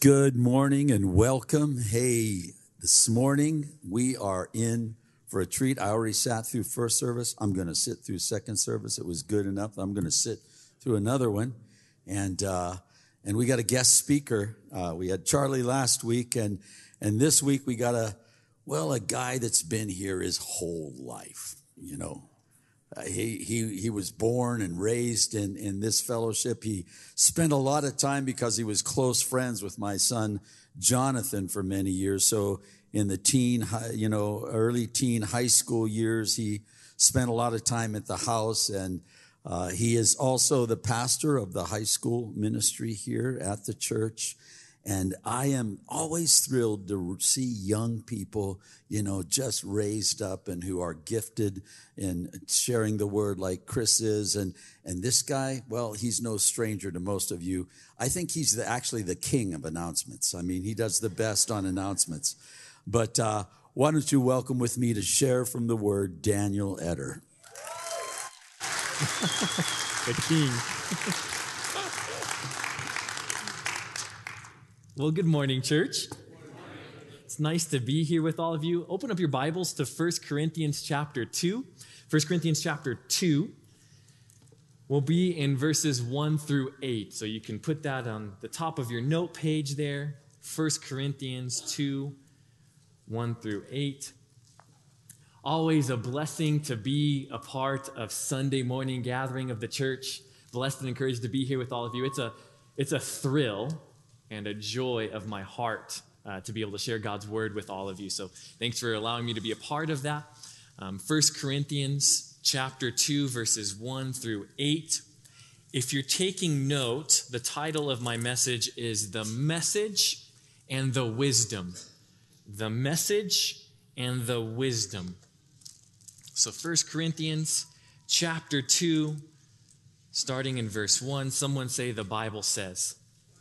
Good morning and welcome. Hey, this morning we are in for a treat. I already sat through first service. I'm going to sit through second service. It was good enough. I'm going to sit through another one. And we got a guest speaker. We had Charlie last week, and this week we got a guy that's been here his whole life, you know. He was born and raised in this fellowship. He spent a lot of time because he was close friends with my son Jonathan for many years. So in the early teen high school years, he spent a lot of time at the house, and he is also the pastor of the high school ministry here at the church. And I am always thrilled to see young people, just raised up and who are gifted in sharing the word like Chris is. And this guy, well, he's no stranger to most of you. I think he's actually the king of announcements. I mean, he does the best on announcements. But why don't you welcome with me to share from the word, Daniel Etter. The king. Well, good morning, church. It's nice to be here with all of you. Open up your Bibles to 1 Corinthians chapter 2. 1 Corinthians chapter 2 will be in verses 1 through 8. So you can put that on the top of your note page there. 1 Corinthians 2, 1 through 8. Always a blessing to be a part of Sunday morning gathering of the church. Blessed and encouraged to be here with all of you. It's a thrill and a joy of my heart to be able to share God's word with all of you. So thanks for allowing me to be a part of that. 1 Corinthians chapter 2, verses 1 through 8. If you're taking note, the title of my message is The Message and the Wisdom. The Message and the Wisdom. So 1 Corinthians chapter 2, starting in verse 1, someone say the Bible says.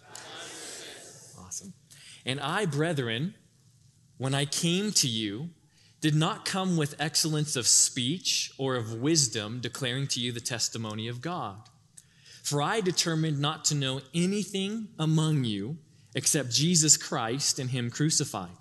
Awesome. And I, brethren, when I came to you, did not come with excellence of speech or of wisdom, declaring to you the testimony of God. For I determined not to know anything among you except Jesus Christ and him crucified.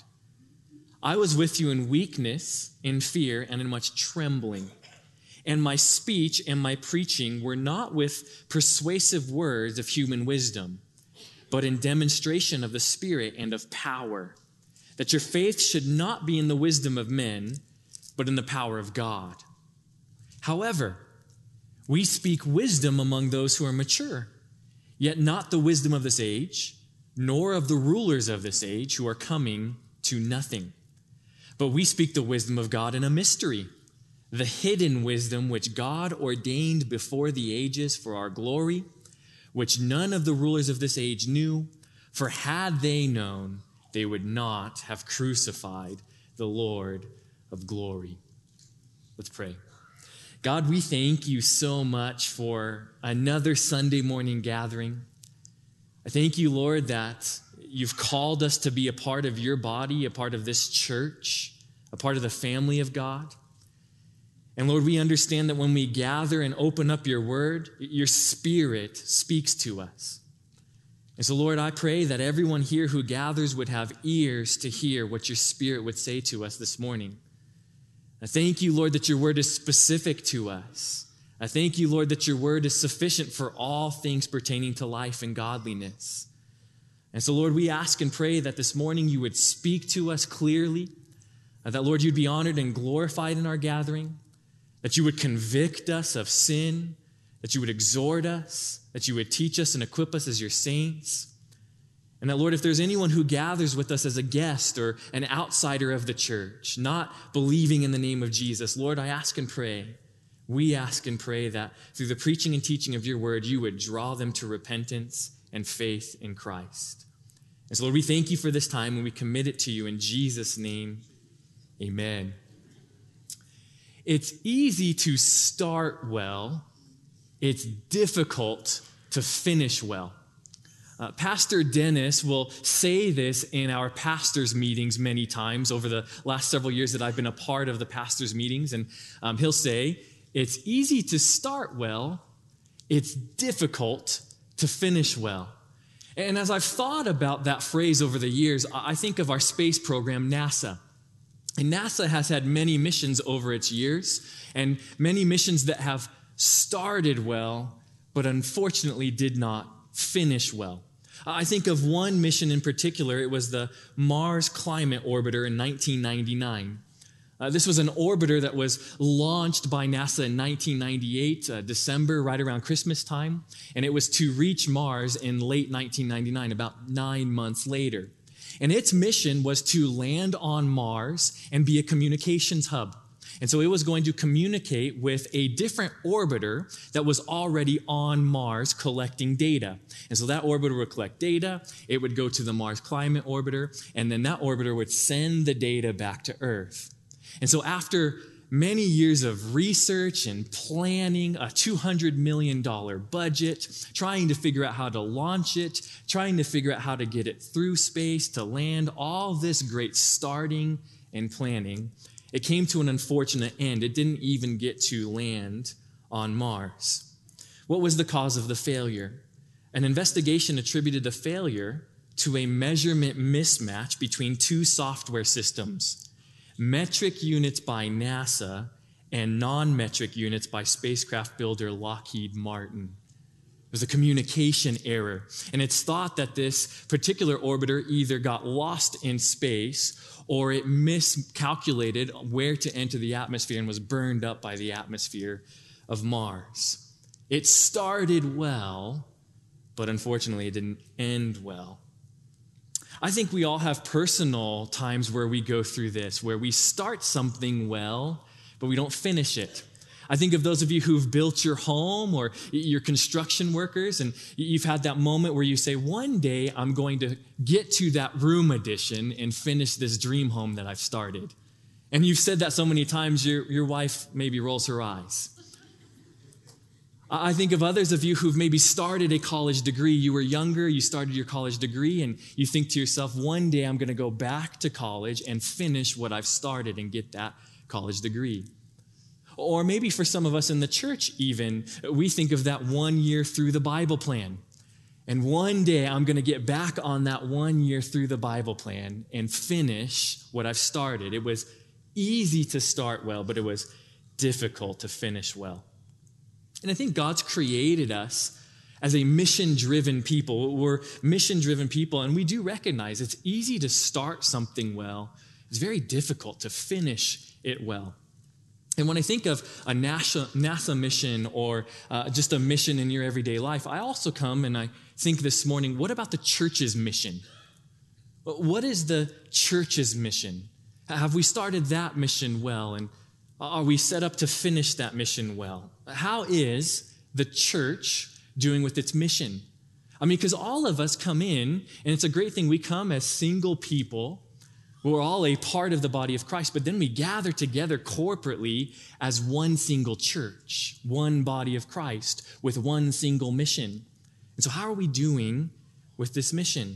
I was with you in weakness, in fear, and in much trembling. And my speech and my preaching were not with persuasive words of human wisdom, but in demonstration of the Spirit and of power, that your faith should not be in the wisdom of men, but in the power of God. However, we speak wisdom among those who are mature, yet not the wisdom of this age, nor of the rulers of this age who are coming to nothing. But we speak the wisdom of God in a mystery, the hidden wisdom which God ordained before the ages for our glory, which none of the rulers of this age knew, for had they known, they would not have crucified the Lord of glory. Let's pray. God, we thank you so much for another Sunday morning gathering. I thank you, Lord, that you've called us to be a part of your body, a part of this church, a part of the family of God. And Lord, we understand that when we gather and open up your word, your Spirit speaks to us. And so, Lord, I pray that everyone here who gathers would have ears to hear what your Spirit would say to us this morning. I thank you, Lord, that your word is specific to us. I thank you, Lord, that your word is sufficient for all things pertaining to life and godliness. And so, Lord, we ask and pray that this morning you would speak to us clearly, that, Lord, you'd be honored and glorified in our gathering, that you would convict us of sin, that you would exhort us, that you would teach us and equip us as your saints. And that, Lord, if there's anyone who gathers with us as a guest or an outsider of the church, not believing in the name of Jesus, Lord, I ask and pray, we ask and pray that through the preaching and teaching of your word, you would draw them to repentance and faith in Christ. And so, Lord, we thank you for this time and we commit it to you in Jesus' name. Amen. It's easy to start well. It's difficult to finish well. Pastor Dennis will say this in our pastors' meetings many times over the last several years that I've been a part of the pastors' meetings. And he'll say, it's easy to start well. It's difficult to finish well. And as I've thought about that phrase over the years, I think of our space program, NASA. And NASA has had many missions over its years, and many missions that have started well, but unfortunately did not finish well. I think of one mission in particular. It was the Mars Climate Orbiter in 1999. This was an orbiter that was launched by NASA in 1998, December, right around Christmas time, and it was to reach Mars in late 1999, about 9 months later. And its mission was to land on Mars and be a communications hub. And so it was going to communicate with a different orbiter that was already on Mars collecting data. And so that orbiter would collect data, it would go to the Mars Climate Orbiter, and then that orbiter would send the data back to Earth. And so after many years of research and planning, a $200 million budget, trying to figure out how to launch it, trying to figure out how to get it through space, to land, all this great starting and planning, it came to an unfortunate end. It didn't even get to land on Mars. What was the cause of the failure? An investigation attributed the failure to a measurement mismatch between two software systems. Metric units by NASA and non-metric units by spacecraft builder Lockheed Martin. It was a communication error, and it's thought that this particular orbiter either got lost in space or it miscalculated where to enter the atmosphere and was burned up by the atmosphere of Mars. It started well, but unfortunately it didn't end well. I think we all have personal times where we go through this, where we start something well, but we don't finish it. I think of those of you who've built your home or you're construction workers, and you've had that moment where you say, one day I'm going to get to that room addition and finish this dream home that I've started. And you've said that so many times, your wife maybe rolls her eyes. I think of others of you who've maybe started a college degree. You were younger, you started your college degree, and you think to yourself, one day I'm going to go back to college and finish what I've started and get that college degree. Or maybe for some of us in the church even, we think of that 1 year through the Bible plan. And one day I'm going to get back on that 1 year through the Bible plan and finish what I've started. It was easy to start well, but it was difficult to finish well. And I think God's created us as a mission-driven people. We're mission-driven people, and we do recognize it's easy to start something well. It's very difficult to finish it well. And when I think of a NASA mission or just a mission in your everyday life, I also come and I think this morning, what about the church's mission? What is the church's mission? Have we started that mission well? And are we set up to finish that mission well? How is the church doing with its mission? I mean, because all of us come in, and it's a great thing. We come as single people. We're all a part of the body of Christ, but then we gather together corporately as one single church, one body of Christ with one single mission. And so how are we doing with this mission?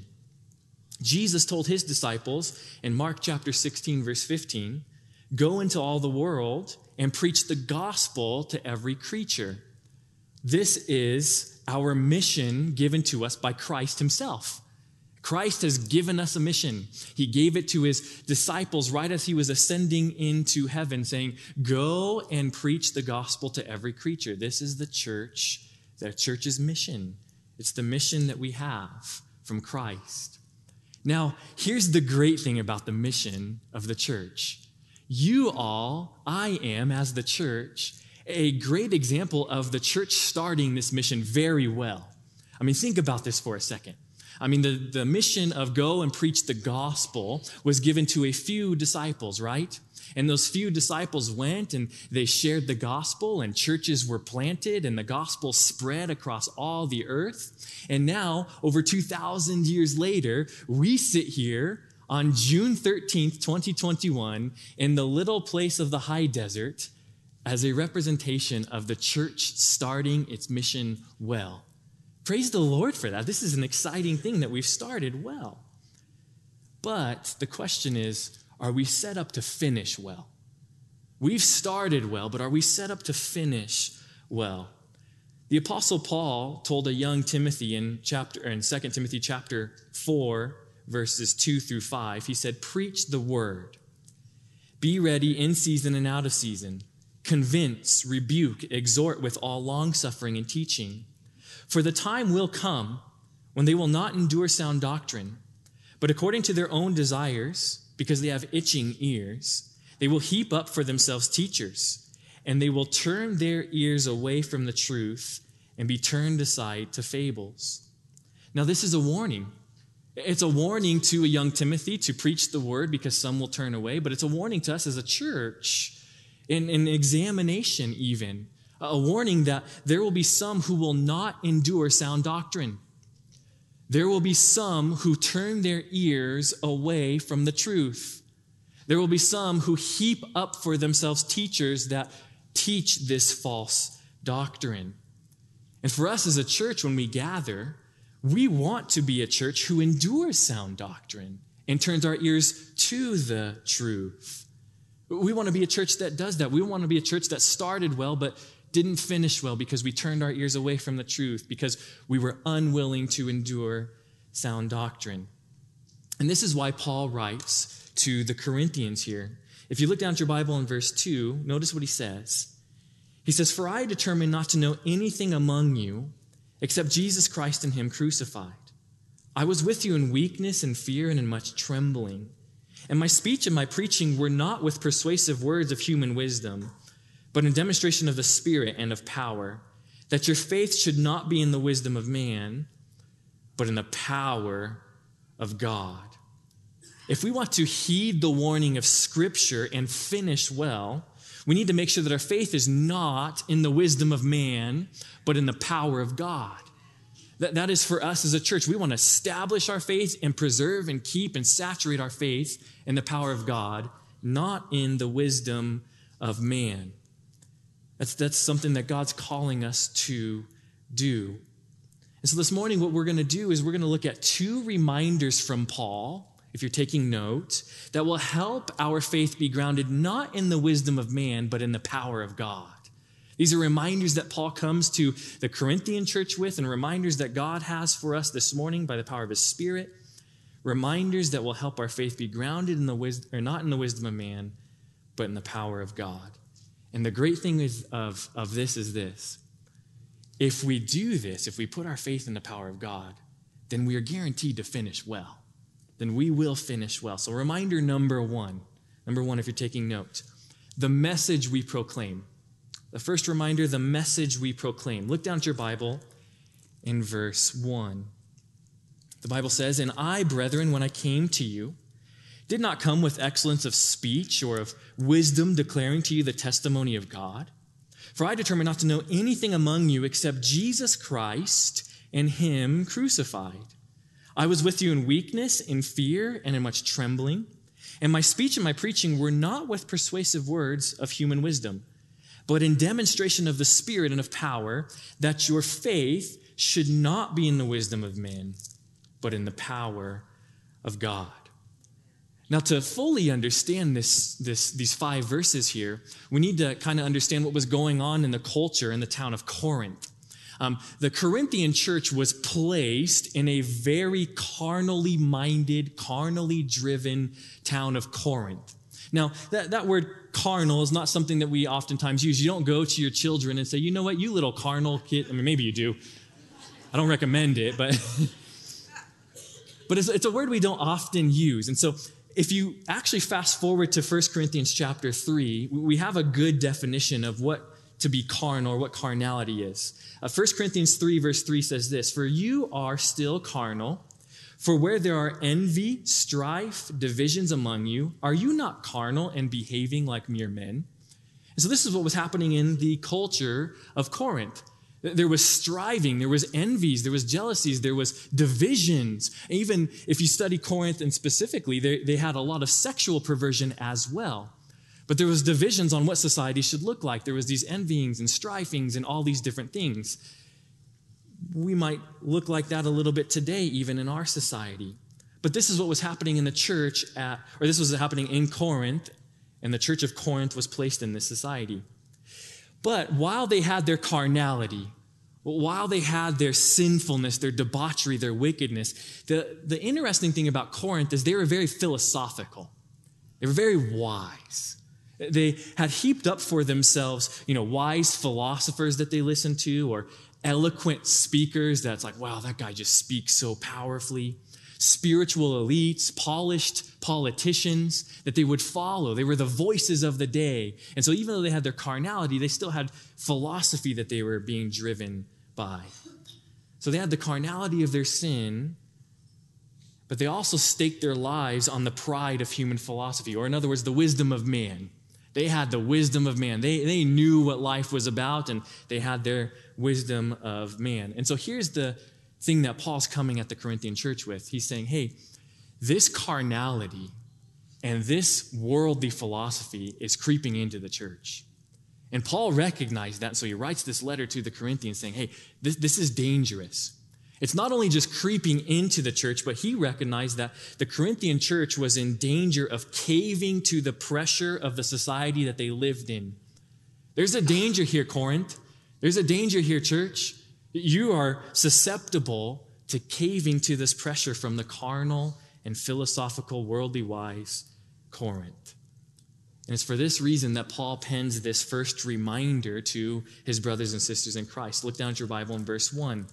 Jesus told his disciples in Mark chapter 16, verse 15, "Go into all the world and preach the gospel to every creature." This is our mission given to us by Christ himself. Christ has given us a mission. He gave it to his disciples right as he was ascending into heaven, saying, "Go and preach the gospel to every creature." This is the church's mission. It's the mission that we have from Christ. Now, here's the great thing about the mission of the church. You all, I am, as the church, a great example of the church starting this mission very well. I mean, think about this for a second. I mean, the mission of go and preach the gospel was given to a few disciples, right? And those few disciples went and they shared the gospel, and churches were planted, and the gospel spread across all the earth. And now, over 2,000 years later, we sit here on June 13th, 2021, in the little place of the high desert as a representation of the church starting its mission well. Praise the Lord for that. This is an exciting thing that we've started well. But the question is, are we set up to finish well? We've started well, but are we set up to finish well? The Apostle Paul told a young Timothy in 2 Timothy chapter 4, verses 2 through 5, he said, "Preach the word. Be ready in season and out of season. Convince, rebuke, exhort with all longsuffering and teaching. For the time will come when they will not endure sound doctrine, but according to their own desires, because they have itching ears, they will heap up for themselves teachers, and they will turn their ears away from the truth and be turned aside to fables." Now, this is a warning. It's a warning to a young Timothy to preach the word because some will turn away, but it's a warning to us as a church in examination even. A warning that there will be some who will not endure sound doctrine. There will be some who turn their ears away from the truth. There will be some who heap up for themselves teachers that teach this false doctrine. And for us as a church, when we gather, we want to be a church who endures sound doctrine and turns our ears to the truth. We want to be a church that does that. We want to be a church that started well but didn't finish well because we turned our ears away from the truth, because we were unwilling to endure sound doctrine. And this is why Paul writes to the Corinthians here. If you look down at your Bible in verse 2, notice what he says. He says, "For I determined not to know anything among you except Jesus Christ and him crucified. I was with you in weakness and fear and in much trembling. And my speech and my preaching were not with persuasive words of human wisdom, but in demonstration of the Spirit and of power, that your faith should not be in the wisdom of man, but in the power of God." If we want to heed the warning of Scripture and finish well, we need to make sure that our faith is not in the wisdom of man, but in the power of God. That is for us as a church. We want to establish our faith and preserve and keep and saturate our faith in the power of God, not in the wisdom of man. That's something that God's calling us to do. And so this morning, what we're going to do is we're going to look at two reminders from Paul, if you're taking note, that will help our faith be grounded not in the wisdom of man, but in the power of God. These are reminders that Paul comes to the Corinthian church with, and reminders that God has for us this morning by the power of his Spirit. Reminders that will help our faith be grounded in the wisdom, or not in the wisdom of man, but in the power of God. And the great thing of this is this. If we do this, if we put our faith in the power of God, then we are guaranteed to finish well. Then we will finish well. So reminder number one, if you're taking note, the message we proclaim. The first reminder, the message we proclaim. Look down at your Bible in verse 1. The Bible says, "And I, brethren, when I came to you, did not come with excellence of speech or of wisdom declaring to you the testimony of God. For I determined not to know anything among you except Jesus Christ and him crucified. I was with you in weakness, in fear, and in much trembling. And my speech and my preaching were not with persuasive words of human wisdom, but in demonstration of the Spirit and of power, that your faith should not be in the wisdom of men, but in the power of God." Now, to fully understand these 5 verses here, we need to kind of understand what was going on in the culture in the town of Corinth. The Corinthian church was placed in a very carnally minded, carnally driven town of Corinth. Now, that word carnal is not something that we oftentimes use. You don't go to your children and say, "You know what, you little carnal kid." I mean, maybe you do. I don't recommend it, but it's a word we don't often use. And so if you actually fast forward to 1 Corinthians chapter 3, we have a good definition of what to be carnal or what carnality is. 1 Corinthians 3 verse 3 says this, "For you are still carnal, for where there are envy, strife, divisions among you, are you not carnal and behaving like mere men?" And so this is what was happening in the culture of Corinth. There was striving, there was envies, there was jealousies, there was divisions. Even if you study Corinth and specifically, they had a lot of sexual perversion as well. But there was divisions on what society should look like. There was these envyings and strifings and all these different things. We might look like that a little bit today, even in our society. But this is what was happening in the church this was happening in Corinth, and the church of Corinth was placed in this society. But while they had their carnality, while they had their sinfulness, their debauchery, their wickedness, the interesting thing about Corinth is they were very philosophical. They were very wise. They had heaped up for themselves, wise philosophers that they listened to, or eloquent speakers that's like, wow, that guy just speaks so powerfully. Spiritual elites, polished politicians that they would follow. They were the voices of the day. And so even though they had their carnality, they still had philosophy that they were being driven by. So they had the carnality of their sin, but they also staked their lives on the pride of human philosophy, or in other words, the wisdom of man. They had the wisdom of man. They knew what life was about, and they had their wisdom of man. And so here's the thing that Paul's coming at the Corinthian church with. He's saying, hey, this carnality and this worldly philosophy is creeping into the church. And Paul recognized that, so he writes this letter to the Corinthians saying, hey, this is dangerous. It's not only just creeping into the church, but he recognized that the Corinthian church was in danger of caving to the pressure of the society that they lived in. There's a danger here, Corinth. There's a danger here, church. You are susceptible to caving to this pressure from the carnal and philosophical, worldly wise Corinth. And it's for this reason that Paul pens this first reminder to his brothers and sisters in Christ. Look down at your Bible in verse 1.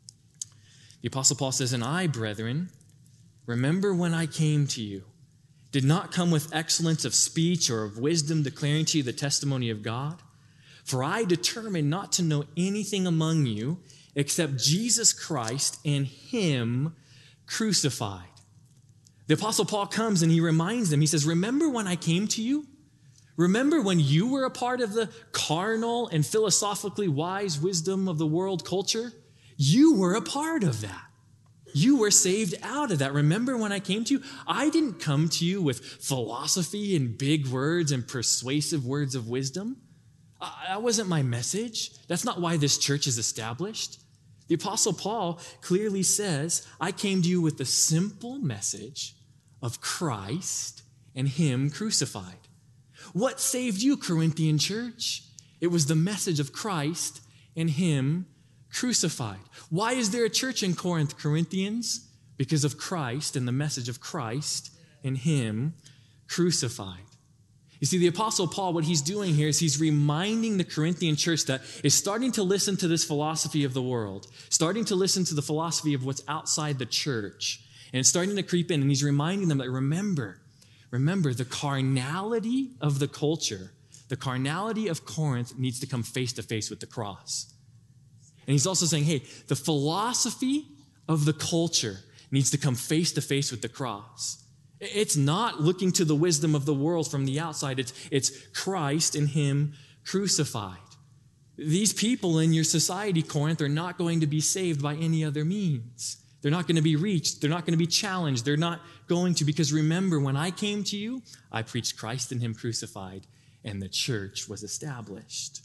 The Apostle Paul says, "And I, brethren, remember when I came to you, did not come with excellence of speech or of wisdom, declaring to you the testimony of God. For I determined not to know anything among you except Jesus Christ and Him crucified." The Apostle Paul comes and he reminds them, he says, remember when I came to you? Remember when you were a part of the carnal and philosophically wise wisdom of the world culture? You were a part of that. You were saved out of that. Remember when I came to you? I didn't come to you with philosophy and big words and persuasive words of wisdom. That wasn't my message. That's not why this church is established. The Apostle Paul clearly says, I came to you with the simple message of Christ and Him crucified. What saved you, Corinthian church? It was the message of Christ and Him crucified. Why is there a church in Corinth, Corinthians? Because of Christ and the message of Christ and Him crucified. You see, the Apostle Paul, what he's doing here is he's reminding the Corinthian church that is starting to listen to this philosophy of the world, starting to listen to the philosophy of what's outside the church, and it's starting to creep in, and he's reminding them that remember the carnality of the culture, the carnality of Corinth needs to come face to face with the cross. And he's also saying, hey, the philosophy of the culture needs to come face to face with the cross. It's not looking to the wisdom of the world from the outside. It's Christ and Him crucified. These people in your society, Corinth, are not going to be saved by any other means. They're not going to be reached. They're not going to be challenged. They're not going to, because remember, when I came to you, I preached Christ and Him crucified, and the church was established.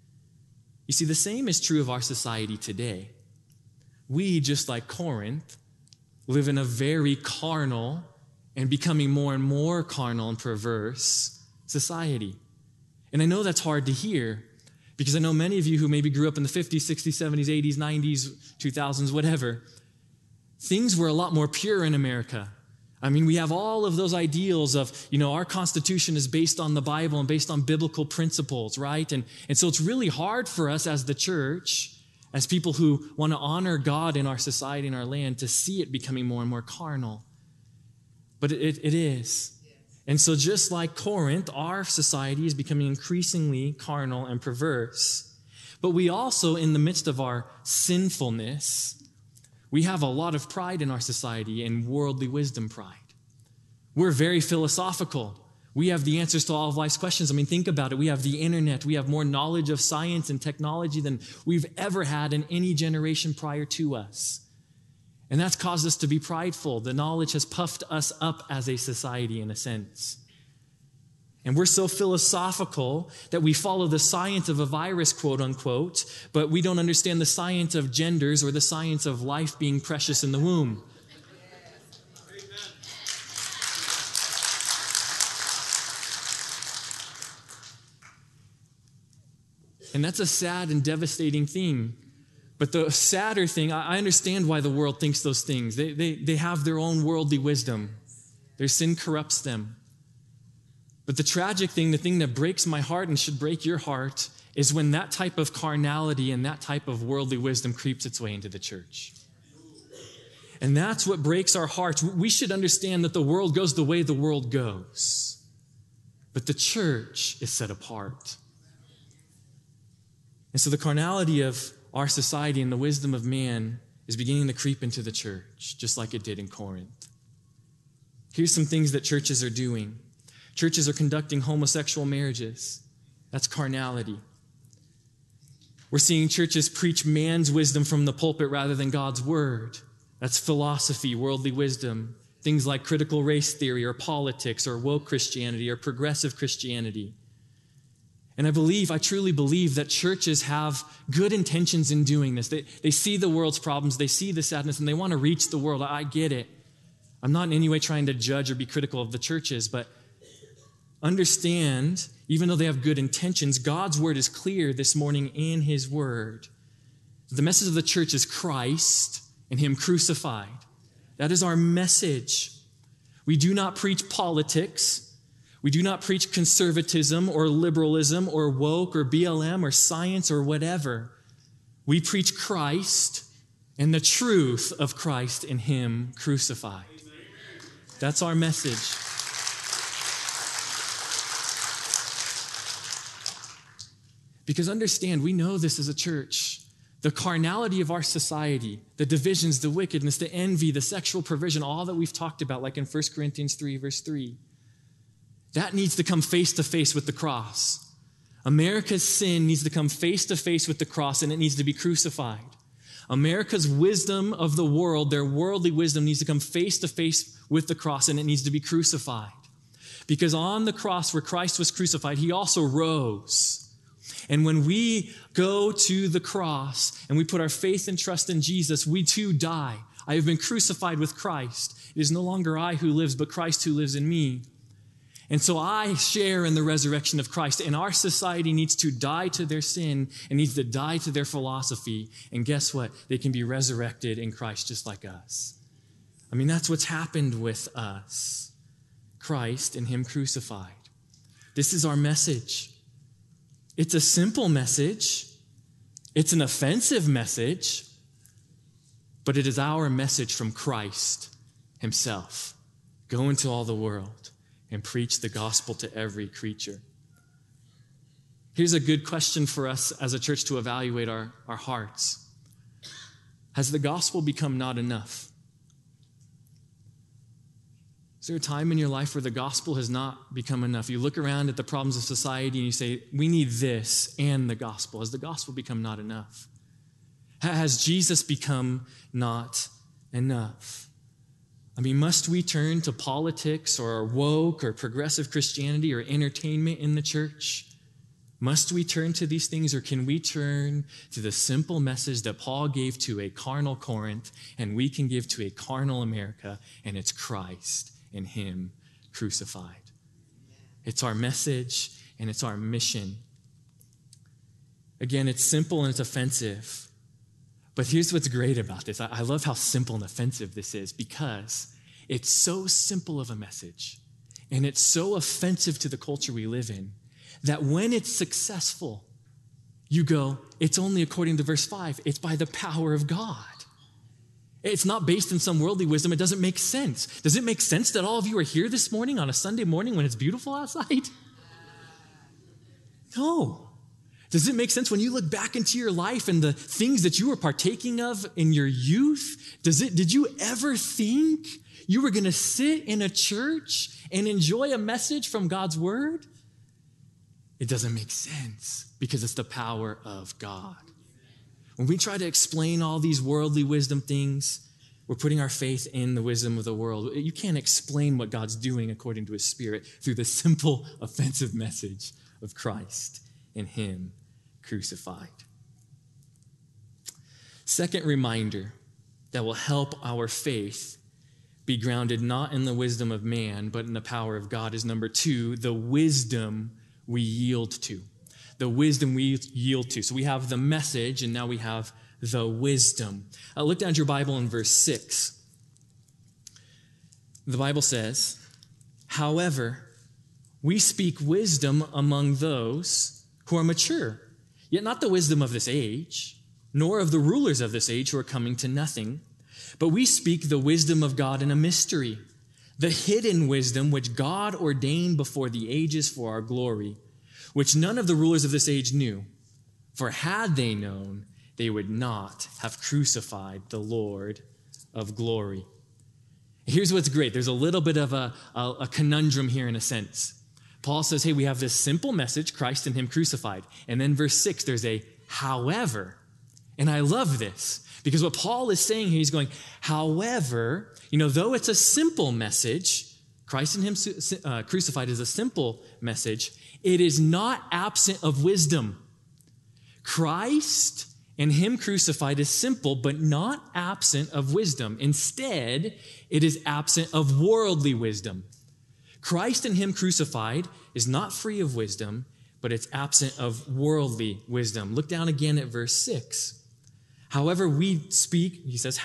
You see, the same is true of our society today. We, just like Corinth, live in a very carnal and becoming more and more carnal and perverse society. And I know that's hard to hear because I know many of you who maybe grew up in the 50s, 60s, 70s, 80s, 90s, 2000s, whatever, things were a lot more pure in America. I mean, we have all of those ideals of, our Constitution is based on the Bible and based on biblical principles, right? And so it's really hard for us as the church, as people who want to honor God in our society and our land, to see it becoming more and more carnal. But it is. And so just like Corinth, our society is becoming increasingly carnal and perverse. But we also, in the midst of our sinfulness, we have a lot of pride in our society and worldly wisdom pride. We're very philosophical. We have the answers to all of life's questions. I mean, think about it. We have the internet. We have more knowledge of science and technology than we've ever had in any generation prior to us. And that's caused us to be prideful. The knowledge has puffed us up as a society in a sense. And we're so philosophical that we follow the science of a virus, quote unquote, but we don't understand the science of genders or the science of life being precious in the womb. And that's a sad and devastating thing But the sadder thing, I understand why the world thinks those things. They have their own worldly wisdom. Their sin corrupts them. But the tragic thing, the thing that breaks my heart and should break your heart, is when that type of carnality and that type of worldly wisdom creeps its way into the church. And that's what breaks our hearts. We should understand that the world goes the way the world goes. But the church is set apart. And so the carnality of our society and the wisdom of man is beginning to creep into the church, just like it did in Corinth. Here's some things that churches are doing. Churches are conducting homosexual marriages. That's carnality. We're seeing churches preach man's wisdom from the pulpit rather than God's word. That's philosophy, worldly wisdom. Things like critical race theory or politics or woke Christianity or progressive Christianity. And I truly believe that churches have good intentions in doing this. They see the world's problems, they see the sadness, and they want to reach the world. I get it. I'm not in any way trying to judge or be critical of the churches, but understand, even though they have good intentions, God's word is clear this morning in his word. The message of the church is Christ and him crucified. That is our message. We do not preach politics. We do not preach conservatism or liberalism or woke or BLM or science or whatever. We preach Christ and the truth of Christ and him crucified. That's our message. Because understand, we know this as a church. The carnality of our society, the divisions, the wickedness, the envy, the sexual perversion, all that we've talked about, like in 1 Corinthians 3, verse 3, that needs to come face to face with the cross. America's sin needs to come face to face with the cross, and it needs to be crucified. America's wisdom of the world, their worldly wisdom, needs to come face to face with the cross, and it needs to be crucified. Because on the cross where Christ was crucified, he also rose. And when we go to the cross and we put our faith and trust in Jesus, we too die. I have been crucified with Christ. It is no longer I who lives, but Christ who lives in me. And so I share in the resurrection of Christ, and our society needs to die to their sin and needs to die to their philosophy. And guess what? They can be resurrected in Christ just like us. I mean, that's what's happened with us. Christ and him crucified. This is our message. It's a simple message. It's an offensive message, but it is our message from Christ himself. Go into all the world and preach the gospel to every creature. Here's a good question for us as a church to evaluate our hearts. Has the gospel become not enough? Is there a time in your life where the gospel has not become enough? You look around at the problems of society and you say, we need this and the gospel. Has the gospel become not enough? Has Jesus become not enough? I mean, must we turn to politics or woke or progressive Christianity or entertainment in the church? Must we turn to these things, or can we turn to the simple message that Paul gave to a carnal Corinth and we can give to a carnal America, and it's Christ and him crucified? It's our message and it's our mission. Again, it's simple and it's offensive. But here's what's great about this. I love how simple and offensive this is, because it's so simple of a message and it's so offensive to the culture we live in that when it's successful, you go, it's only according to verse 5. It's by the power of God. It's not based in some worldly wisdom. It doesn't make sense. Does it make sense that all of you are here this morning on a Sunday morning when it's beautiful outside? No. Does it make sense when you look back into your life and the things that you were partaking of in your youth? Did you ever think you were going to sit in a church and enjoy a message from God's word? It doesn't make sense because it's the power of God. When we try to explain all these worldly wisdom things, we're putting our faith in the wisdom of the world. You can't explain what God's doing according to his Spirit through the simple, offensive message of Christ and him crucified. Second reminder that will help our faith be grounded not in the wisdom of man, but in the power of God is number 2, the wisdom we yield to. The wisdom we yield to. So we have the message, and now we have the wisdom. Look down at your Bible in verse 6. The Bible says, however, we speak wisdom among those who are mature, yet not the wisdom of this age, nor of the rulers of this age who are coming to nothing. But we speak the wisdom of God in a mystery, the hidden wisdom which God ordained before the ages for our glory, which none of the rulers of this age knew. For had they known, they would not have crucified the Lord of glory. Here's what's great. There's a little bit of a conundrum here in a sense. Paul says, hey, we have this simple message, Christ and him crucified. And then verse 6, there's a however. And I love this because what Paul is saying here, he's going, however, though it's a simple message, Christ and him crucified is a simple message, it is not absent of wisdom. Christ and him crucified is simple, but not absent of wisdom. Instead, it is absent of worldly wisdom. Christ and him crucified is not free of wisdom, but it's absent of worldly wisdom. Look down again at verse 6. However, we speak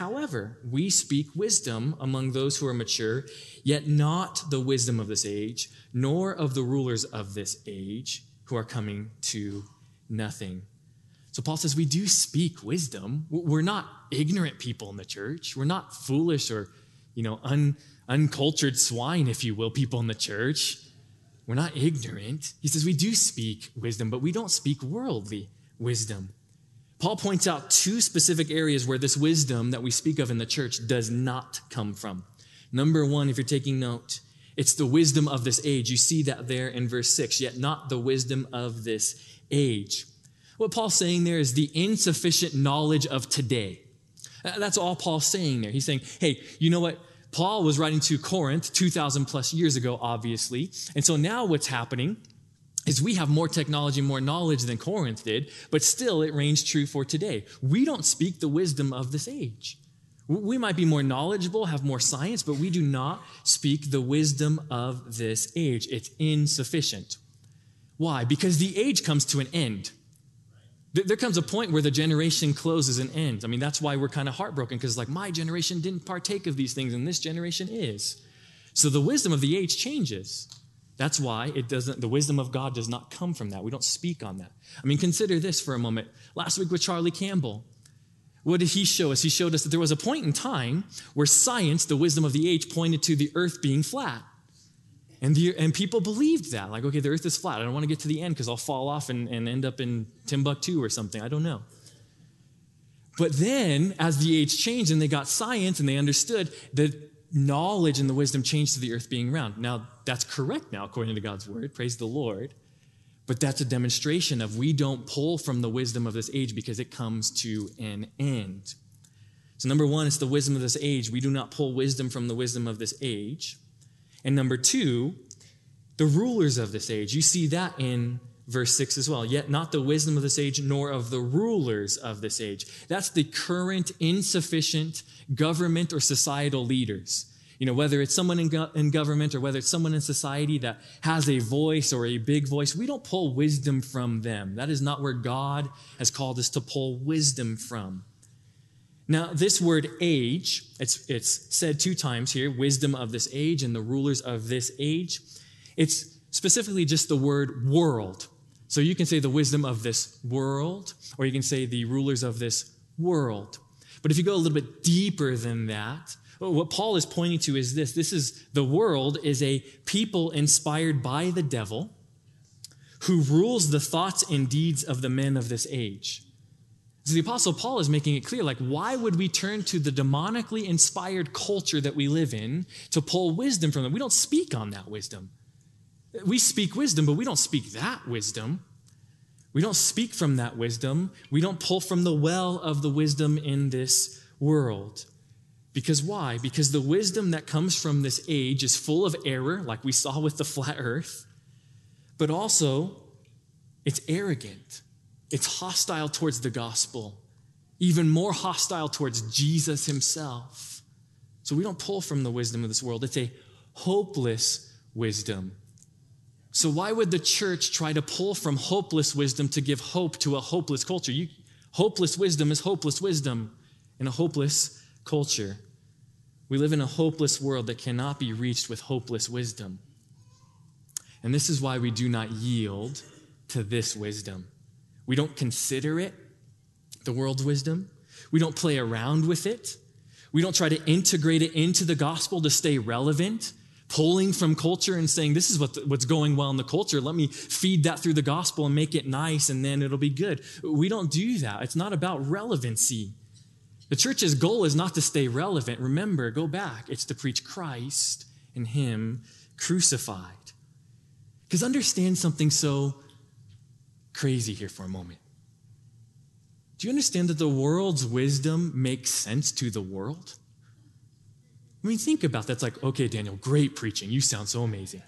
wisdom among those who are mature, yet not the wisdom of this age, nor of the rulers of this age who are coming to nothing. So Paul says we do speak wisdom. We're not ignorant people in the church. We're not foolish or, uncultured swine, if you will, people in the church. We're not ignorant. He says we do speak wisdom, but we don't speak worldly wisdom. Paul points out two specific areas where this wisdom that we speak of in the church does not come from. Number one, if you're taking note, it's the wisdom of this age. You see that there in verse 6, yet not the wisdom of this age. What Paul's saying there is the insufficient knowledge of today. That's all Paul's saying there. He's saying, hey, you know what? Paul was writing to Corinth 2,000 plus years ago, obviously. And so now what's happening is we have more technology, more knowledge than Corinth did, but still it reigns true for today. We don't speak the wisdom of this age. We might be more knowledgeable, have more science, but we do not speak the wisdom of this age. It's insufficient. Why? Because the age comes to an end. There comes a point where the generation closes and ends. I mean, that's why we're kind of heartbroken, because my generation didn't partake of these things, and this generation is. So the wisdom of the age changes. That's why the wisdom of God does not come from that. We don't speak on that. I mean, consider this for a moment. Last week with Charlie Campbell, what did he show us? He showed us that there was a point in time where science, the wisdom of the age, pointed to the earth being flat. And people believed that. Like, okay, the earth is flat. I don't want to get to the end because I'll fall off and end up in Timbuktu or something. I don't know. But then, as the age changed and they got science and they understood, the knowledge and the wisdom changed to the earth being round. Now, that's correct now, according to God's word. Praise the Lord. But that's a demonstration of we don't pull from the wisdom of this age because it comes to an end. So number one, it's the wisdom of this age. We do not pull wisdom from the wisdom of this age. And number two, the rulers of this age. You see that in verse 6 as well. Yet not the wisdom of this age, nor of the rulers of this age. That's the current insufficient government or societal leaders. Whether it's someone in government or whether it's someone in society that has a voice or a big voice, we don't pull wisdom from them. That is not where God has called us to pull wisdom from. Now, this word age, it's said two times here, wisdom of this age and the rulers of this age. It's specifically just the word world. So you can say the wisdom of this world, or you can say the rulers of this world. But if you go a little bit deeper than that, what Paul is pointing to is this. The world is a people inspired by the devil who rules the thoughts and deeds of the men of this age. So the Apostle Paul is making it clear, why would we turn to the demonically inspired culture that we live in to pull wisdom from them? We don't speak on that wisdom. We speak wisdom, but we don't speak that wisdom. We don't speak from that wisdom. We don't pull from the well of the wisdom in this world. Because why? Because the wisdom that comes from this age is full of error, like we saw with the flat earth, but also it's arrogant. It's hostile towards the gospel, even more hostile towards Jesus himself. So we don't pull from the wisdom of this world. It's a hopeless wisdom. So why would the church try to pull from hopeless wisdom to give hope to a hopeless culture? Hopeless wisdom is hopeless wisdom in a hopeless culture. We live in a hopeless world that cannot be reached with hopeless wisdom. And this is why we do not yield to this wisdom. We don't consider it the world's wisdom. We don't play around with it. We don't try to integrate it into the gospel to stay relevant, pulling from culture and saying, this is what's going well in the culture. Let me feed that through the gospel and make it nice, and then it'll be good. We don't do that. It's not about relevancy. The church's goal is not to stay relevant. Remember, go back. It's to preach Christ and Him crucified. Because understand something so crazy here for a moment. Do you understand that the world's wisdom makes sense to the world? I mean, think about that. It's like, okay, Daniel, great preaching. You sound so amazing.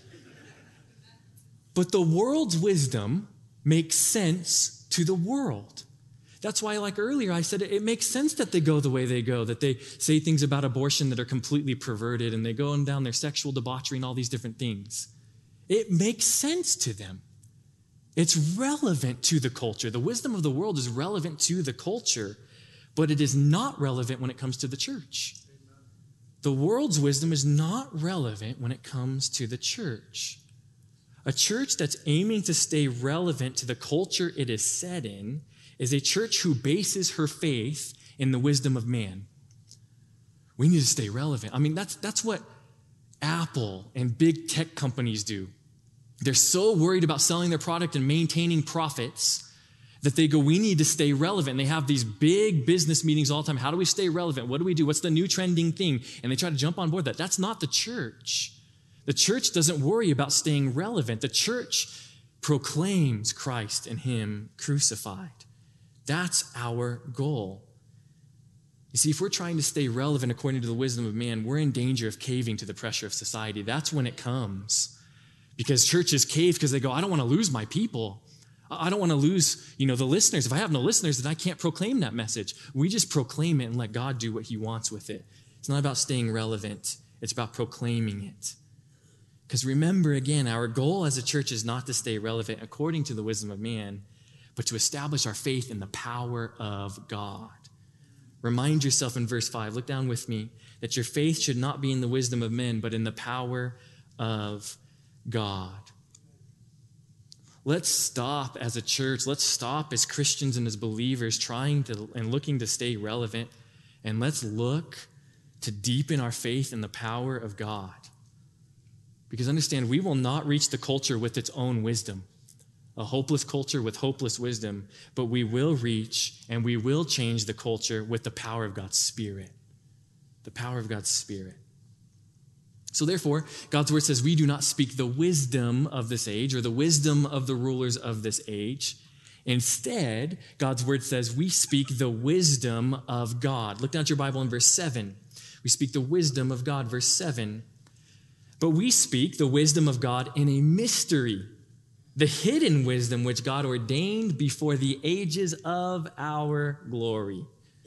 But the world's wisdom makes sense to the world. That's why, like earlier, I said it makes sense that they go the way they go, that they say things about abortion that are completely perverted, and they go on down their sexual debauchery and all these different things. It makes sense to them. It's relevant to the culture. The wisdom of the world is relevant to the culture, but it is not relevant when it comes to the church. The world's wisdom is not relevant when it comes to the church. A church that's aiming to stay relevant to the culture it is set in is a church who bases her faith in the wisdom of man. We need to stay relevant. I mean, that's what Apple and big tech companies do. They're so worried about selling their product and maintaining profits that they go, we need to stay relevant. And they have these big business meetings all the time. How do we stay relevant? What do we do? What's the new trending thing? And they try to jump on board that. That's not the church. The church doesn't worry about staying relevant. The church proclaims Christ and Him crucified. That's our goal. You see, if we're trying to stay relevant according to the wisdom of man, we're in danger of caving to the pressure of society. That's when it comes. Because churches cave because they go, I don't want to lose my people. I don't want to lose, the listeners. If I have no listeners, then I can't proclaim that message. We just proclaim it and let God do what He wants with it. It's not about staying relevant. It's about proclaiming it. Because remember, again, our goal as a church is not to stay relevant according to the wisdom of man, but to establish our faith in the power of God. Remind yourself in verse 5, look down with me, that your faith should not be in the wisdom of men, but in the power of God. Let's stop as a church, let's stop as Christians and as believers trying to and looking to stay relevant, and let's look to deepen our faith in the power of God. Because understand, we will not reach the culture with its own wisdom, a hopeless culture with hopeless wisdom, but we will reach and we will change the culture with the power of God's Spirit. The power of God's Spirit. So therefore, God's word says we do not speak the wisdom of this age or the wisdom of the rulers of this age. Instead, God's word says we speak the wisdom of God. Look down at your Bible in verse 7. We speak the wisdom of God, verse 7. But we speak the wisdom of God in a mystery, the hidden wisdom which God ordained before the ages of our glory.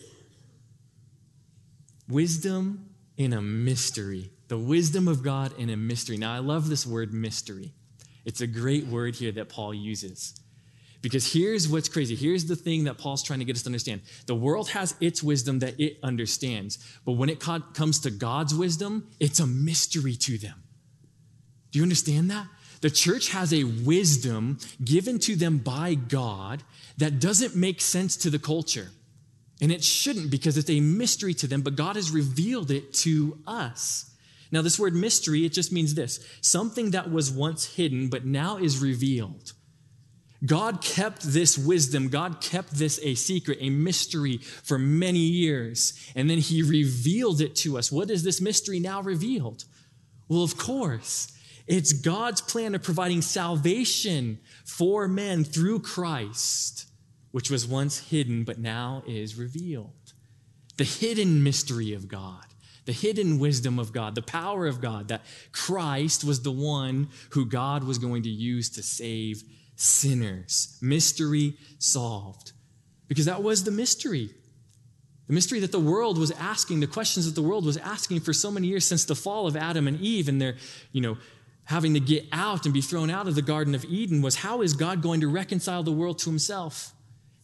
Wisdom in a mystery. The wisdom of God in a mystery. Now, I love this word mystery. It's a great word here that Paul uses. Because here's what's crazy. Here's the thing that Paul's trying to get us to understand. The world has its wisdom that it understands. But when it comes to God's wisdom, it's a mystery to them. Do you understand that? The church has a wisdom given to them by God that doesn't make sense to the culture. And it shouldn't, because it's a mystery to them, but God has revealed it to us. Now, this word mystery, it just means this: something that was once hidden, but now is revealed. God kept this wisdom, God kept this a secret, a mystery for many years, and then He revealed it to us. What is this mystery now revealed? Well, of course, it's God's plan of providing salvation for men through Christ, which was once hidden, but now is revealed. The hidden mystery of God. The hidden wisdom of God, the power of God, that Christ was the one who God was going to use to save sinners. Mystery solved. Because that was the mystery. The mystery that the world was asking, the questions that the world was asking for so many years since the fall of Adam and Eve and their, having to get out and be thrown out of the Garden of Eden was, how is God going to reconcile the world to Himself?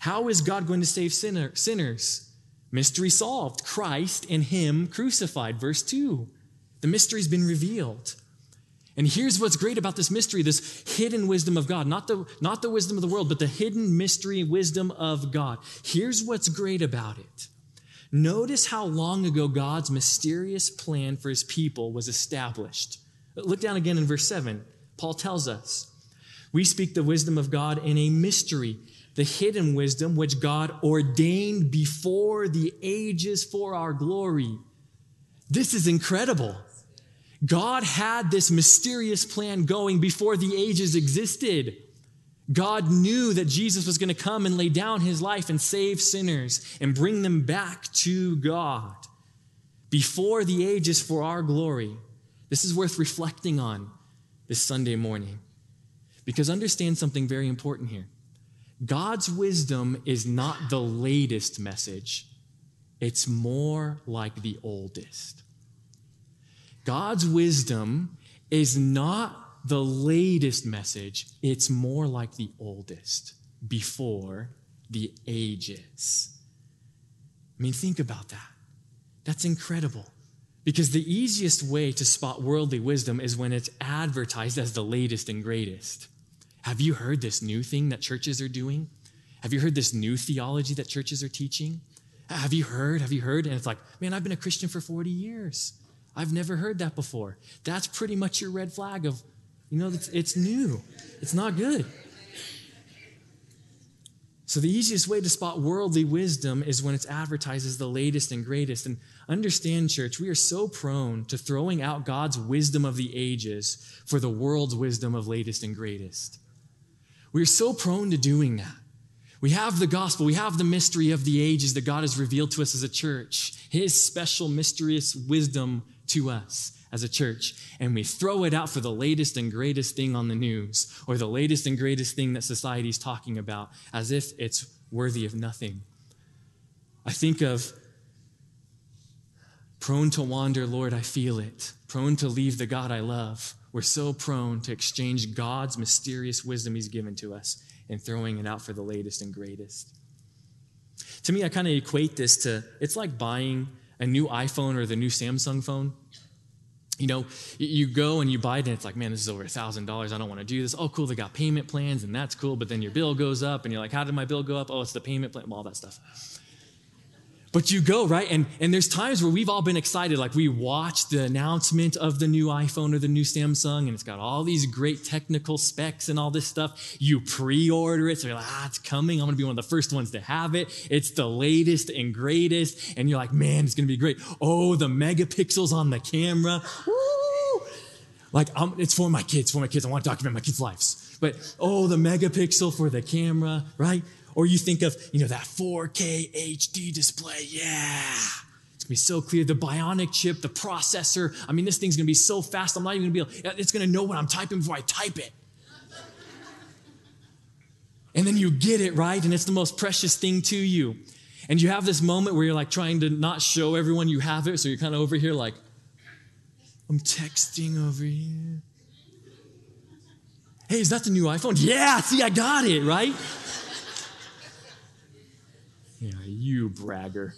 How is God going to save sinners? Mystery solved. Christ and him crucified. Verse 2. The mystery's been revealed. And here's what's great about this mystery, this hidden wisdom of God. Not the wisdom of the world, but the hidden mystery wisdom of God. Here's what's great about it. Notice how long ago God's mysterious plan for his people was established. Look down again in verse 7. Paul tells us, we speak the wisdom of God in a mystery, the hidden wisdom which God ordained before the ages for our glory. This is incredible. God had this mysterious plan going before the ages existed. God knew that Jesus was going to come and lay down his life and save sinners and bring them back to God before the ages for our glory. This is worth reflecting on this Sunday morning, because understand something very important here. God's wisdom is not the latest message. It's more like the oldest. God's wisdom is not the latest message. It's more like the oldest, before the ages. I mean, think about that. That's incredible. Because the easiest way to spot worldly wisdom is when it's advertised as the latest and greatest. Have you heard this new thing that churches are doing? Have you heard this new theology that churches are teaching? Have you heard? And it's like, man, I've been a Christian for 40 years. I've never heard that before. That's pretty much your red flag of, it's new. It's not good. So the easiest way to spot worldly wisdom is when it's advertised as the latest and greatest. And understand, church, we are so prone to throwing out God's wisdom of the ages for the world's wisdom of latest and greatest. We are so prone to doing that. We have the gospel. We have the mystery of the ages that God has revealed to us as a church, his special mysterious wisdom to us as a church, and we throw it out for the latest and greatest thing on the news or the latest and greatest thing that society's talking about as if it's worthy of nothing. I think of prone to wander, Lord, I feel it. Prone to leave the God I love. We're so prone to exchange God's mysterious wisdom he's given to us and throwing it out for the latest and greatest. To me, I kind of equate this to, it's like buying a new iPhone or the new Samsung phone. You go and you buy it and it's like, man, this is over $1,000. I don't want to do this. Oh, cool, they got payment plans and that's cool. But then your bill goes up and you're like, how did my bill go up? Oh, it's the payment plan, all that stuff. But you go, right? And there's times where we've all been excited. Like we watched the announcement of the new iPhone or the new Samsung, and it's got all these great technical specs and all this stuff. You pre-order it. So you're like, it's coming. I'm going to be one of the first ones to have it. It's the latest and greatest. And you're like, man, it's going to be great. Oh, the megapixels on the camera. Woo! Like, it's for my kids. I want to document my kids' lives. But, the megapixel for the camera, right? Or you think of, that 4K HD display. Yeah. It's going to be so clear. The bionic chip, the processor. I mean, this thing's going to be so fast. I'm not even going to be able, it's going to know what I'm typing before I type it. And then you get it, right? And it's the most precious thing to you. And you have this moment where you're like trying to not show everyone you have it. So you're kind of over here like, I'm texting over here. Hey, is that the new iPhone? Yeah, see, I got it, right? Yeah, you bragger.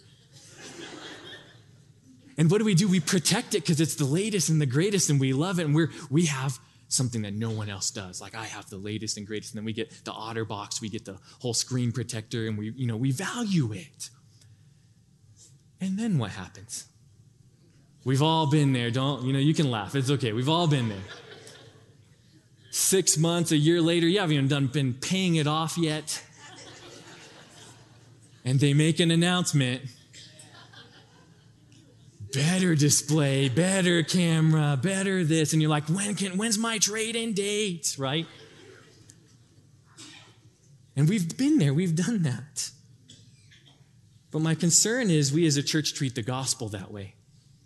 And what do? We protect it because it's the latest and the greatest and we love it and we have something that no one else does. Like I have the latest and greatest and then we get the OtterBox, we get the whole screen protector and we value it. And then what happens? We've all been there, you can laugh. It's okay. We've all been there. 6 months, a year later, you haven't even been paying it off yet. And they make an announcement. Better display, better camera, better this. And you're like, when's my trade-in date, right? And we've been there. We've done that. But my concern is we as a church treat the gospel that way.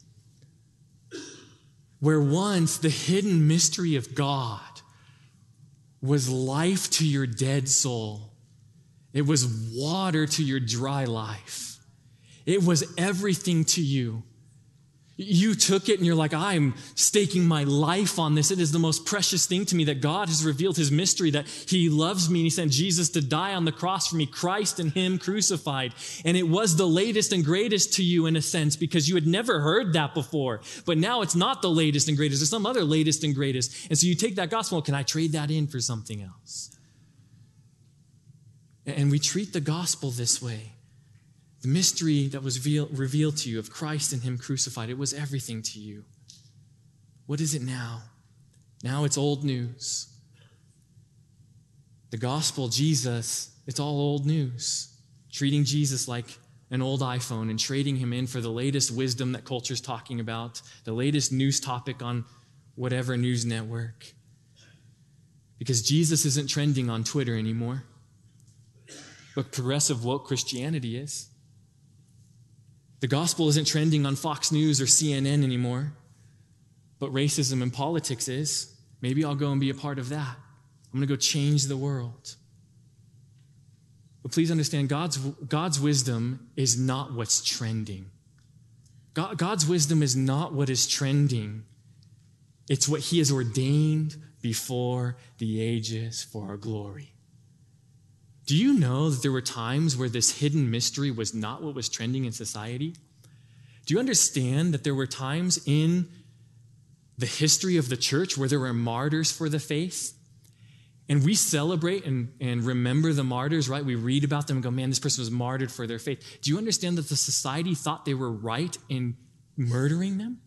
Where once the hidden mystery of God was life to your dead soul. It was water to your dry life. It was everything to you. You took it and you're like, I'm staking my life on this. It is the most precious thing to me that God has revealed his mystery, that he loves me and he sent Jesus to die on the cross for me, Christ and him crucified. And it was the latest and greatest to you in a sense because you had never heard that before. But now it's not the latest and greatest. There's some other latest and greatest. And so you take that gospel, can I trade that in for something else? And we treat the gospel this way. The mystery that was revealed to you of Christ and him crucified, it was everything to you. What is it now? Now it's old news. The gospel, Jesus, it's all old news. Treating Jesus like an old iPhone and trading him in for the latest wisdom that culture's talking about, the latest news topic on whatever news network. Because Jesus isn't trending on Twitter anymore, but progressive woke Christianity is. The gospel isn't trending on Fox News or CNN anymore, but racism and politics is. Maybe I'll go and be a part of that. I'm going to go change the world. But please understand, God's wisdom is not what's trending. God's wisdom is not what is trending. It's what he has ordained before the ages for our glory. Do you know that there were times where this hidden mystery was not what was trending in society? Do you understand that there were times in the history of the church where there were martyrs for the faith? And we celebrate and remember the martyrs, right? We read about them and go, man, this person was martyred for their faith. Do you understand that the society thought they were right in murdering them?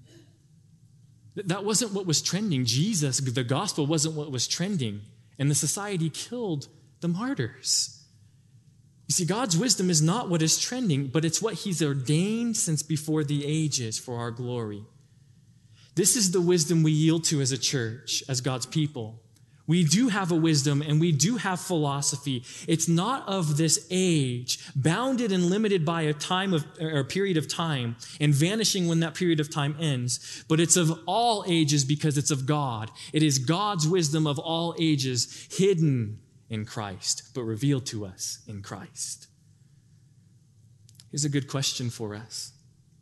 That wasn't what was trending. Jesus, the gospel, wasn't what was trending. And the society killed the martyrs. You see, God's wisdom is not what is trending, but it's what he's ordained since before the ages for our glory. This is the wisdom we yield to as a church, as God's people. We do have a wisdom and we do have philosophy. It's not of this age, bounded and limited by a period of time and vanishing when that period of time ends, but it's of all ages because it's of God. It is God's wisdom of all ages, hidden in Christ, but revealed to us in Christ. Here's a good question for us.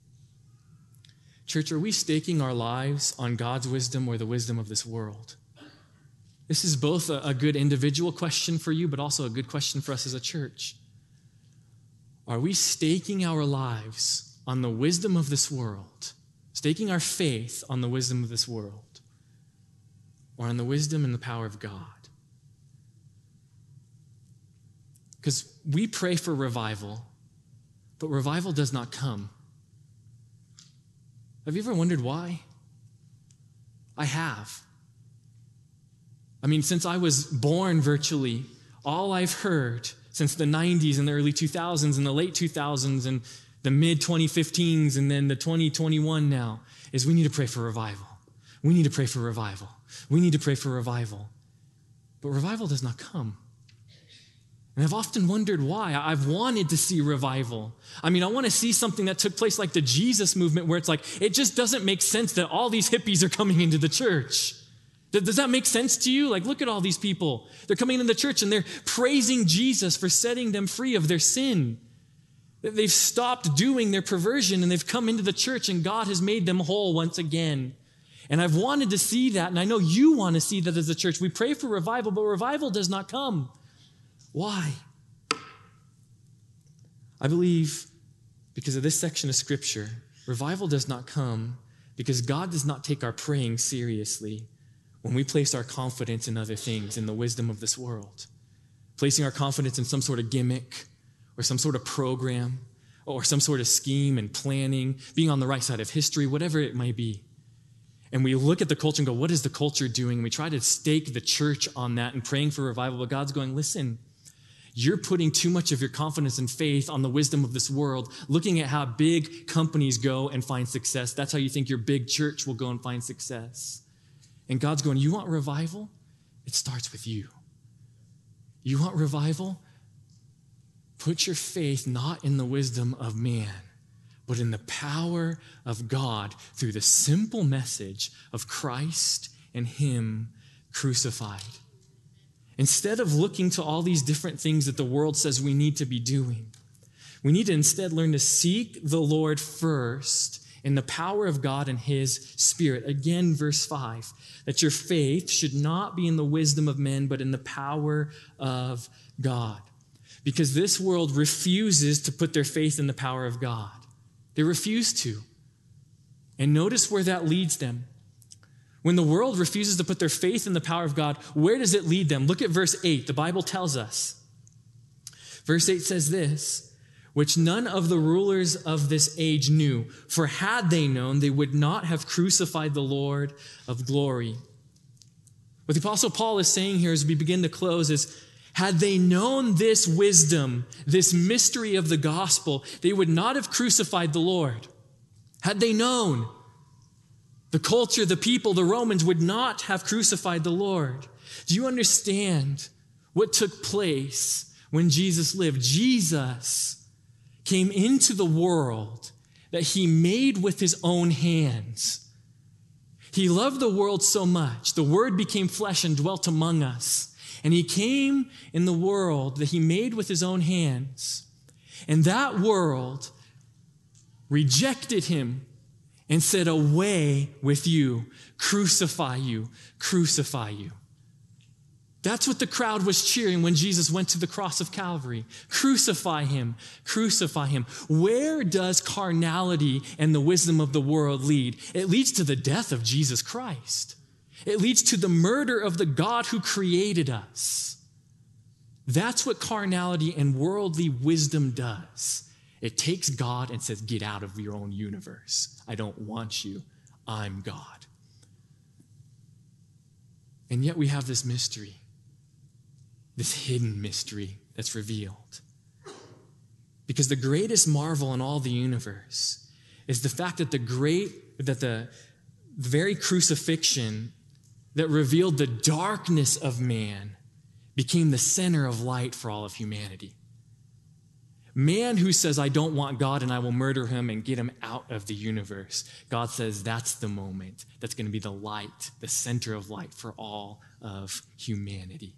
Church, are we staking our lives on God's wisdom or the wisdom of this world? This is both a good individual question for you, but also a good question for us as a church. Are we staking our lives on the wisdom of this world, staking our faith on the wisdom of this world, or on the wisdom and the power of God? Because we pray for revival, but revival does not come. Have you ever wondered why? I have. I mean, since I was born virtually, all I've heard since the 90s and the early 2000s and the late 2000s and the mid-2015s and then the 2021 now is we need to pray for revival. We need to pray for revival. We need to pray for revival. But revival does not come. And I've often wondered why. I've wanted to see revival. I mean, I want to see something that took place like the Jesus movement where it's like, it just doesn't make sense that all these hippies are coming into the church. Does that make sense to you? Like, look at all these people. They're coming into the church and they're praising Jesus for setting them free of their sin. They've stopped doing their perversion and they've come into the church and God has made them whole once again. And I've wanted to see that, and I know you want to see that as a church. We pray for revival, but revival does not come. Why? I believe because of this section of Scripture, revival does not come because God does not take our praying seriously when we place our confidence in other things, in the wisdom of this world. Placing our confidence in some sort of gimmick or some sort of program or some sort of scheme and planning, being on the right side of history, whatever it might be. And we look at the culture and go, what is the culture doing? And we try to stake the church on that and praying for revival, but God's going, listen, you're putting too much of your confidence and faith on the wisdom of this world, looking at how big companies go and find success. That's how you think your big church will go and find success. And God's going, you want revival? It starts with you. You want revival? Put your faith not in the wisdom of man, but in the power of God through the simple message of Christ and him crucified. Instead of looking to all these different things that the world says we need to be doing, we need to instead learn to seek the Lord first in the power of God and his Spirit. Again, verse 5, that your faith should not be in the wisdom of men, but in the power of God. Because this world refuses to put their faith in the power of God. They refuse to. And notice where that leads them. When the world refuses to put their faith in the power of God, where does it lead them? Look at verse 8. The Bible tells us. Verse 8 says this, which none of the rulers of this age knew, for had they known, they would not have crucified the Lord of glory. What the Apostle Paul is saying here as we begin to close is, had they known this wisdom, this mystery of the gospel, they would not have crucified the Lord. Had they known, the culture, the people, the Romans would not have crucified the Lord. Do you understand what took place when Jesus lived? Jesus came into the world that he made with his own hands. He loved the world so much. The Word became flesh and dwelt among us. And he came in the world that he made with his own hands. And that world rejected him and said, away with you, crucify you, crucify you. That's what the crowd was cheering when Jesus went to the cross of Calvary. Crucify him, crucify him. Where does carnality and the wisdom of the world lead? It leads to the death of Jesus Christ. It leads to the murder of the God who created us. That's what carnality and worldly wisdom does. It takes God and says, get out of your own universe. I don't want you. I'm God. And yet we have this mystery, this hidden mystery that's revealed. Because the greatest marvel in all the universe is the fact that the very crucifixion that revealed the darkness of man became the center of light for all of humanity. Man who says, I don't want God and I will murder him and get him out of the universe. God says that's the moment that's going to be the light, the center of light for all of humanity.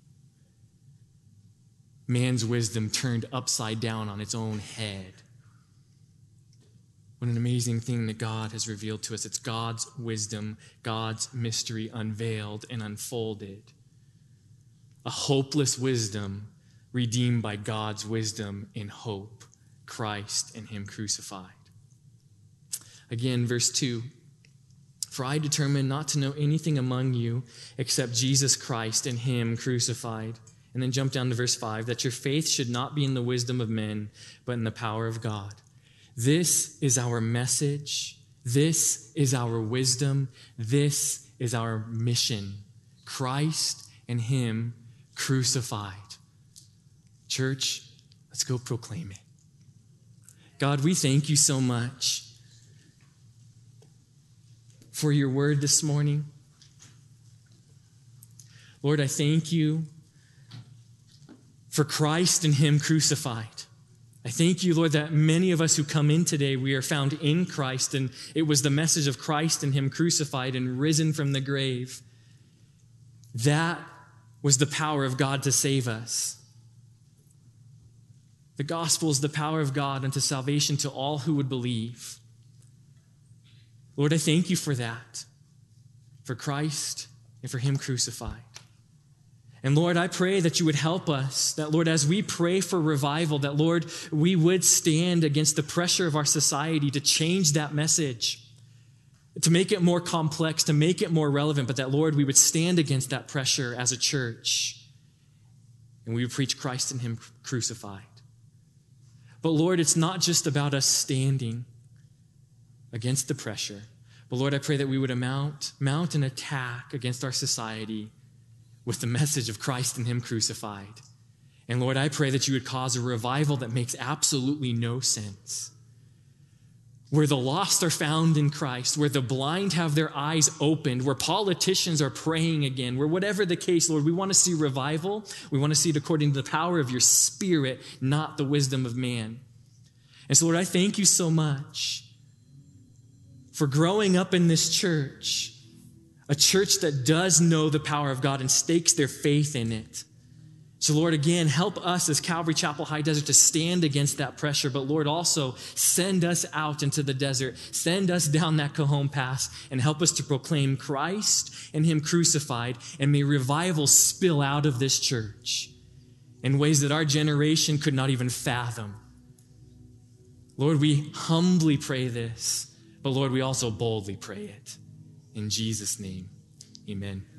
Man's wisdom turned upside down on its own head. What an amazing thing that God has revealed to us. It's God's wisdom, God's mystery unveiled and unfolded. A hopeless wisdom redeemed by God's wisdom in hope, Christ and him crucified. Again, verse 2, for I determined not to know anything among you except Jesus Christ and him crucified. And then jump down to verse 5, that your faith should not be in the wisdom of men, but in the power of God. This is our message. This is our wisdom. This is our mission. Christ and him crucified. Church, let's go proclaim it. God, we thank you so much for your word this morning. Lord, I thank you for Christ and him crucified. I thank you, Lord, that many of us who come in today, we are found in Christ, and it was the message of Christ and him crucified and risen from the grave. That was the power of God to save us. The gospel is the power of God unto salvation to all who would believe. Lord, I thank you for that, for Christ and for him crucified. And Lord, I pray that you would help us, that Lord, as we pray for revival, that Lord, we would stand against the pressure of our society to change that message, to make it more complex, to make it more relevant, but that Lord, we would stand against that pressure as a church, and we would preach Christ and him crucified. But Lord, it's not just about us standing against the pressure, but Lord, I pray that we would mount an attack against our society with the message of Christ and him crucified. And Lord, I pray that you would cause a revival that makes absolutely no sense, where the lost are found in Christ, where the blind have their eyes opened, where politicians are praying again, where whatever the case, Lord, we want to see revival. We want to see it according to the power of your Spirit, not the wisdom of man. And so, Lord, I thank you so much for growing up in this church, a church that does know the power of God and stakes their faith in it. So, Lord, again, help us as Calvary Chapel High Desert to stand against that pressure. But, Lord, also send us out into the desert. Send us down that Cajon Pass and help us to proclaim Christ and Him crucified. And may revival spill out of this church in ways that our generation could not even fathom. Lord, we humbly pray this, but, Lord, we also boldly pray it. In Jesus' name, amen.